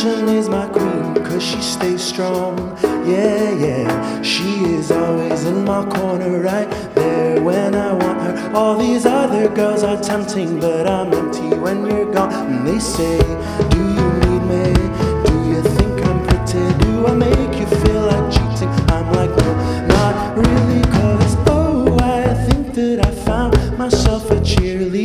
passion is my queen, cause she stays strong. Yeah, yeah, she is always in my corner, right there when I want her. All these other girls are tempting, but I'm empty when you're gone. And they say, do you need me? Do you think I'm pretty? Do I make you feel like cheating? I'm like, no, not really, cause oh, I think that I found myself a cheerleader.